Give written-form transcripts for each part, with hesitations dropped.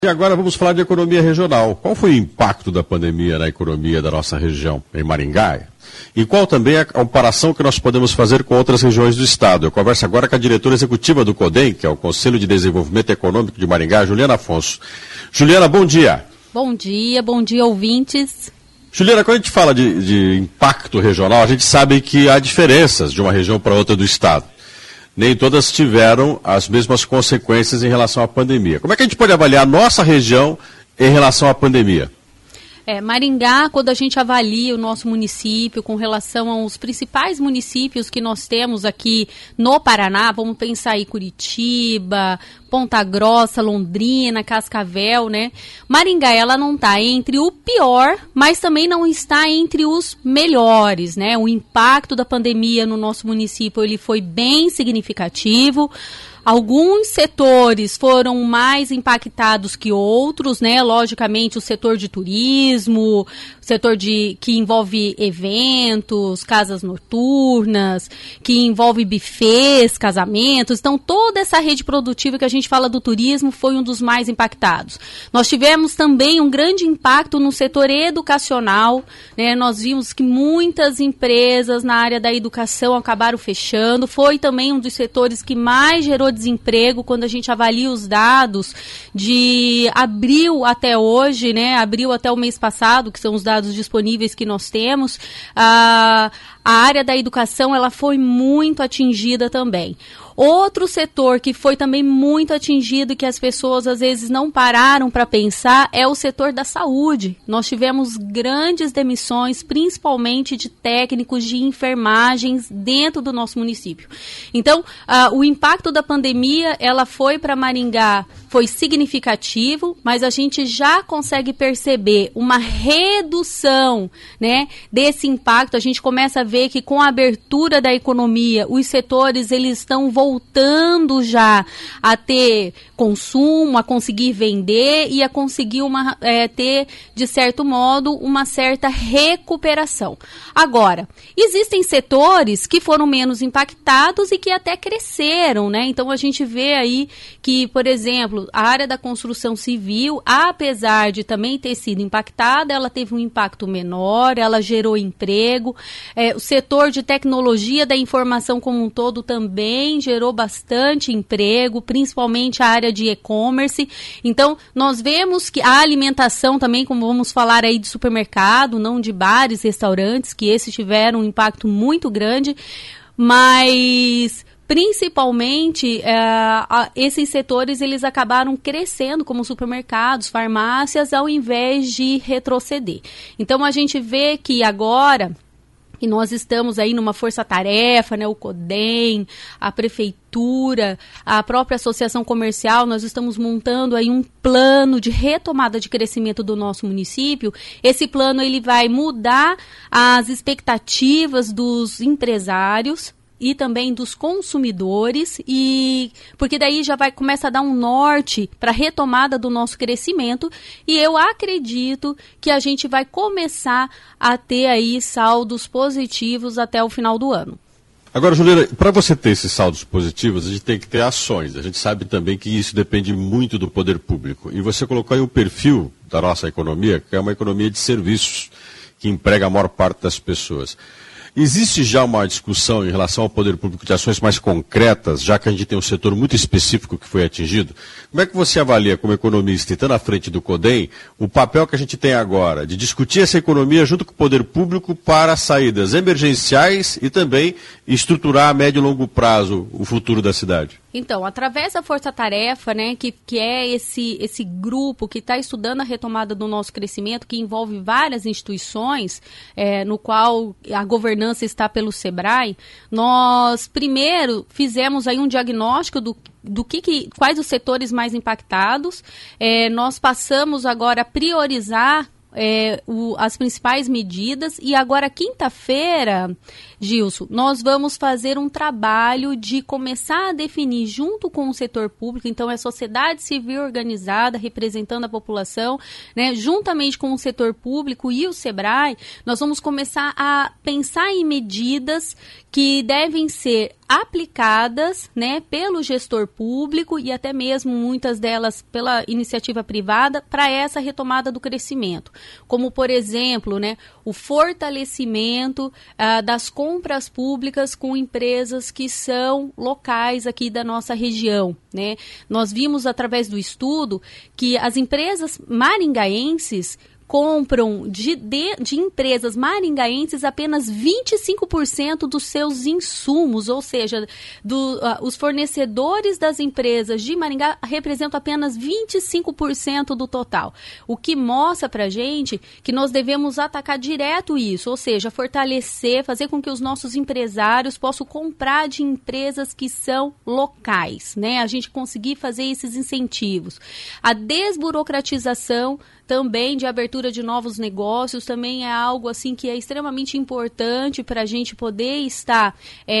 E agora vamos falar de economia regional. Qual foi o impacto da pandemia na economia da nossa região, em Maringá? E qual também é a comparação que nós podemos fazer com outras regiões do estado? Eu converso agora com a diretora executiva do CODEM, que é o Conselho de Desenvolvimento Econômico de Maringá, Juliana Afonso. Juliana, bom dia. Bom dia, ouvintes. Juliana, quando a gente fala de impacto regional, a gente sabe que há diferenças de uma região para outra do estado. Nem todas tiveram as mesmas consequências em relação à pandemia. Como é que a gente pode avaliar a nossa região em relação à pandemia? Maringá, quando a gente avalia o nosso município com relação aos principais municípios que nós temos aqui no Paraná, vamos pensar aí Curitiba, Ponta Grossa, Londrina, Cascavel, né? Maringá, ela não está entre o pior, mas também não está entre os melhores, né? O impacto da pandemia no nosso município, ele foi bem significativo. Alguns setores foram mais impactados que outros, né? Logicamente, o setor de turismo, o setor que envolve eventos, casas noturnas, que envolve buffets, casamentos. Então, toda essa rede produtiva que a gente fala do turismo foi um dos mais impactados. Nós tivemos também um grande impacto no setor educacional, né? Nós vimos que muitas empresas na área da educação acabaram fechando. Foi também um dos setores que mais gerou desemprego quando a gente avalia os dados de abril até hoje, né? Abril até o mês passado, que são os dados disponíveis que nós temos. A área da educação, ela foi muito atingida também. Outro setor que foi também muito atingido e que as pessoas às vezes não pararam para pensar é o setor da saúde. Nós tivemos grandes demissões, principalmente de técnicos de enfermagens dentro do nosso município. Então, o impacto da pandemia, ela foi para Maringá, foi significativo, mas a gente já consegue perceber uma redução, né, desse impacto. A gente começa a ver que com a abertura da economia, os setores eles estão voltando já a ter consumo, a conseguir vender e a conseguir ter, de certo modo, uma certa recuperação. Agora, existem setores que foram menos impactados e que até cresceram, né? Então, a gente vê aí que, por exemplo, a área da construção civil, apesar de também ter sido impactada, ela teve um impacto menor, ela gerou emprego. O setor de tecnologia da informação como um todo também gerou bastante emprego, principalmente a área de e-commerce. Então, nós vemos que a alimentação também, como vamos falar aí de supermercado, não de bares, restaurantes, que esses tiveram um impacto muito grande, mas principalmente esses setores eles acabaram crescendo como supermercados, farmácias, ao invés de retroceder. Então, a gente vê que agora que nós estamos aí numa força-tarefa, né, o CODEM, a Prefeitura, a própria Associação Comercial, nós estamos montando aí um plano de retomada de crescimento do nosso município. Esse plano ele vai mudar as expectativas dos empresários e também dos consumidores, porque daí já começa a dar um norte para a retomada do nosso crescimento, e eu acredito que a gente vai começar a ter aí saldos positivos até o final do ano. Agora, Juliana, para você ter esses saldos positivos, a gente tem que ter ações. A gente sabe também que isso depende muito do poder público. E você colocou aí um perfil da nossa economia, que é uma economia de serviços, que emprega a maior parte das pessoas. Existe já uma discussão em relação ao poder público de ações mais concretas, já que a gente tem um setor muito específico que foi atingido? Como é que você avalia, como economista, e estando à frente do CODEM, o papel que a gente tem agora de discutir essa economia junto com o poder público para saídas emergenciais e também estruturar a médio e longo prazo o futuro da cidade? Então, através da força-tarefa, né, que é esse grupo que está estudando a retomada do nosso crescimento, que envolve várias instituições, no qual a governança está pelo SEBRAE, nós primeiro fizemos aí um diagnóstico quais os setores mais impactados. Nós passamos agora a priorizar as principais medidas. E agora, quinta-feira, Gilson, nós vamos fazer um trabalho de começar a definir junto com o setor público, então é a sociedade civil organizada, representando a população, né, juntamente com o setor público e o SEBRAE, nós vamos começar a pensar em medidas que devem ser aplicadas, né, pelo gestor público e até mesmo muitas delas pela iniciativa privada para essa retomada do crescimento. Como, por exemplo, né, o fortalecimento das compras públicas com empresas que são locais aqui da nossa região, né? Nós vimos através do estudo que as empresas maringaenses compram de empresas maringaenses apenas 25% dos seus insumos, ou seja, os fornecedores das empresas de Maringá representam apenas 25% do total. O que mostra para a gente que nós devemos atacar direto isso, ou seja, fortalecer, fazer com que os nossos empresários possam comprar de empresas que são locais, né? A gente conseguir fazer esses incentivos. A desburocratização também de abertura de novos negócios também é algo assim que é extremamente importante para a gente poder estar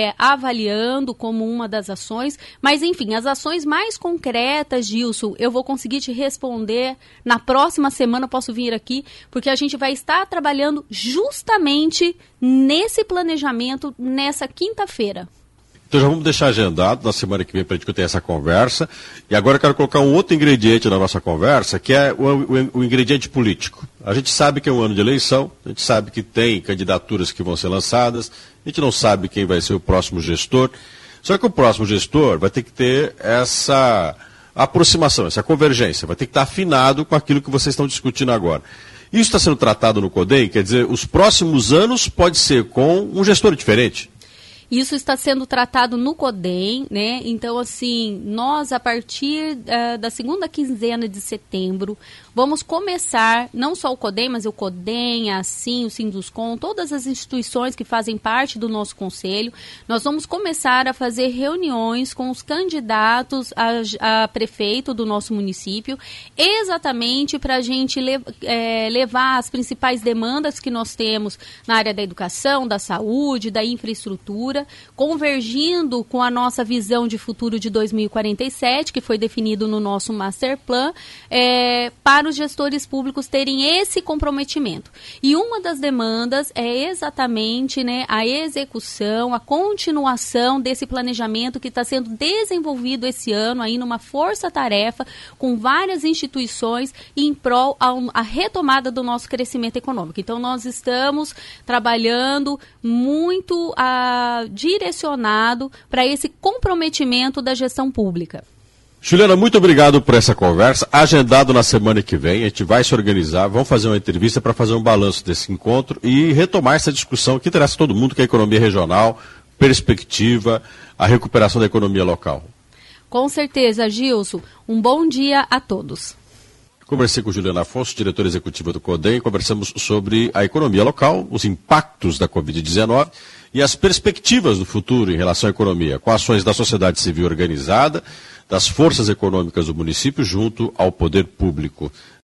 avaliando como uma das ações. Mas, enfim, as ações mais concretas, Gilson, eu vou conseguir te responder na próxima semana, posso vir aqui, porque a gente vai estar trabalhando justamente nesse planejamento nessa quinta-feira. Então já vamos deixar agendado na semana que vem para a gente ter essa conversa. E agora eu quero colocar um outro ingrediente na nossa conversa, que é o ingrediente político. A gente sabe que é um ano de eleição, a gente sabe que tem candidaturas que vão ser lançadas, a gente não sabe quem vai ser o próximo gestor. Só que o próximo gestor vai ter que ter essa aproximação, essa convergência, vai ter que estar afinado com aquilo que vocês estão discutindo agora. Isso está sendo tratado no CODEM, quer dizer, os próximos anos pode ser com um gestor diferente. Isso está sendo tratado no CODEM, né? Então, assim, nós, a partir da segunda quinzena de setembro, vamos começar, não só o CODEM, mas o CODEM, a ASIM, o Sinduscom, todas as instituições que fazem parte do nosso conselho, nós vamos começar a fazer reuniões com os candidatos a prefeito do nosso município, exatamente para a gente levar as principais demandas que nós temos na área da educação, da saúde, da infraestrutura, convergindo com a nossa visão de futuro de 2047, que foi definido no nosso Master Plan, para os gestores públicos terem esse comprometimento. E uma das demandas é exatamente, né, a execução, a continuação desse planejamento que está sendo desenvolvido esse ano aí numa força-tarefa com várias instituições em prol à retomada do nosso crescimento econômico. Então, nós estamos trabalhando muito direcionado para esse comprometimento da gestão pública. Juliana, muito obrigado por essa conversa. Agendado na semana que vem, a gente vai se organizar, vamos fazer uma entrevista para fazer um balanço desse encontro e retomar essa discussão que interessa a todo mundo, que é a economia regional, perspectiva, a recuperação da economia local. Com certeza, Gilson. Um bom dia a todos. Conversei com Juliana Afonso, diretora executiva do CODEM, conversamos sobre a economia local, os impactos da Covid-19 e as perspectivas do futuro em relação à economia, com ações da sociedade civil organizada, das forças econômicas do município junto ao poder público.